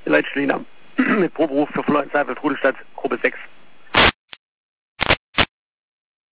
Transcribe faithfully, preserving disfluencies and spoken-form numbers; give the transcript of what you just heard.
Leitstudien mit Proberuf für Fuller und Seifert, Rudelstadt, Gruppe sechs.